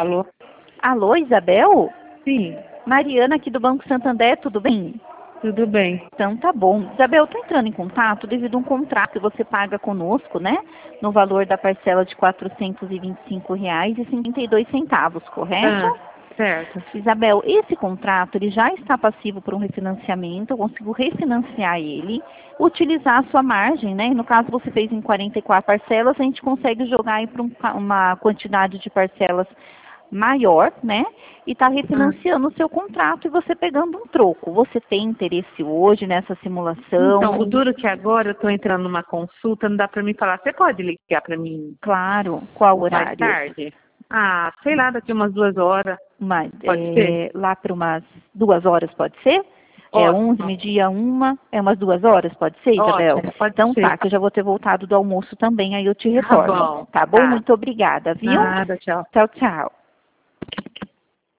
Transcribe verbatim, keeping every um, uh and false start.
Alô? Alô, Isabel? Sim, Mariana aqui do Banco Santander, tudo bem? tudo bem. Então tá bom. Isabel, estou entrando em contato devido a um contrato que você paga conosco, né? No valor da parcela de quatrocentos e vinte e cinco reais e cinquenta e dois centavos, correto? Ah, certo. Isabel, esse contrato ele já está passivo por um refinanciamento, eu consigo refinanciar ele, utilizar a sua margem, né? No caso você fez em quarenta e quatro parcelas, a gente consegue jogar aí para um, uma quantidade de parcelas maior, né? E está Ah, refinanciando o seu contrato e você pegando um troco. Você tem interesse hoje nessa então, o simulação? duro que agora eu estou entrando numa consulta, não dá para mim falar. Você pode ligar para mim Claro. Qual mais horário? tarde? Ah, sei lá, daqui umas duas horas. Mas, Pode ser? é, lá para umas duas horas, pode ser? É onze, Ótimo, meio-dia, uma, é umas duas horas, pode ser, Isabel? ótimo, pode Então tá, ser. que eu já vou ter voltado do almoço também, aí eu te Tá retorno. bom, Tá bom? tá. Muito obrigada, viu? Nada, tchau. Tchau, tchau.